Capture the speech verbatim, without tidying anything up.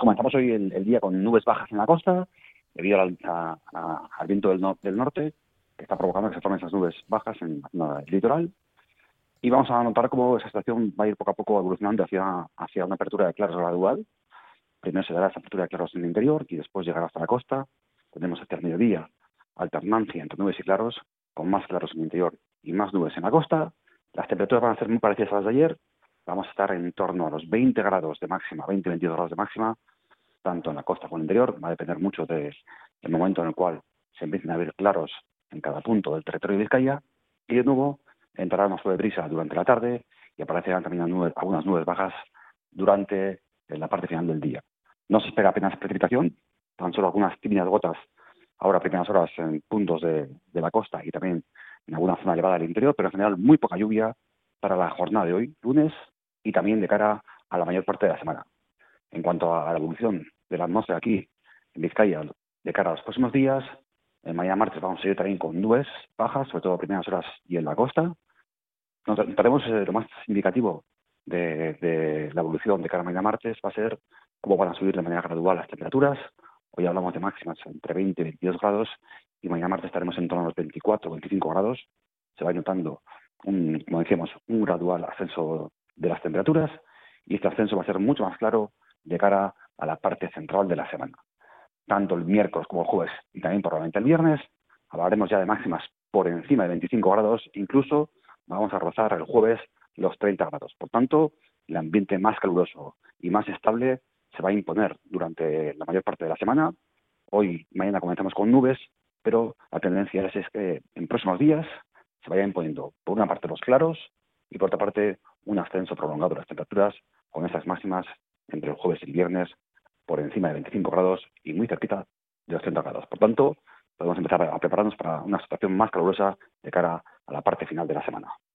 comenzamos hoy el, el día con nubes bajas en la costa, debido al, a- a- al viento del, no- del norte, que está provocando que se formen esas nubes bajas en, en el litoral. Y vamos a notar cómo esa situación va a ir poco a poco evolucionando hacia, hacia una apertura de claros gradual. Primero se dará esa apertura de claros en el interior y después llegará hasta la costa. Tendremos hacia el mediodía alternancia entre nubes y claros, con más claros en el interior y más nubes en la costa. Las temperaturas van a ser muy parecidas a las de ayer. Vamos a estar en torno a los veinte grados de máxima, veinte a veintidós grados de máxima, tanto en la costa como en el interior. Va a depender mucho de- del momento en el cual se empiecen a ver claros en cada punto del territorio de Vizcaya. Y de nuevo entrará una suave brisa durante la tarde y aparecerán también nubes- algunas nubes bajas durante eh, la parte final del día. No se espera apenas precipitación, tan solo algunas tímidas gotas ahora a primeras horas en puntos de, de la costa y también en alguna zona elevada del interior, pero en general muy poca lluvia para la jornada de hoy, lunes, y también de cara a la mayor parte de la semana. En cuanto a la evolución de la atmósfera aquí en Vizcaya de cara a los próximos días, el mañana martes vamos a seguir también con nubes bajas, sobre todo a primeras horas y en la costa. Notaremos eh, lo más indicativo de, de la evolución de cara a mañana martes va a ser cómo van a subir de manera gradual las temperaturas. Hoy hablamos de máximas entre veinte y veintidós grados y mañana martes estaremos en torno a los veinticuatro o veinticinco grados. Se va notando, un, como decíamos, un gradual ascenso de las temperaturas y este ascenso va a ser mucho más claro de cara a la parte central de la semana. Tanto el miércoles como el jueves y también probablemente el viernes hablaremos ya de máximas por encima de veinticinco grados, incluso vamos a rozar el jueves los treinta grados. Por tanto, el ambiente más caluroso y más estable se va a imponer durante la mayor parte de la semana. Hoy y mañana comenzamos con nubes, pero la tendencia es, es que en próximos días se vaya imponiendo, por una parte, los claros y, por otra parte, un ascenso prolongado de las temperaturas con esas máximas entre el jueves y el viernes por encima de veinticinco grados y muy cerquita de los treinta grados. Por tanto, podemos empezar a prepararnos para una situación más calurosa de cara a la parte final de la semana.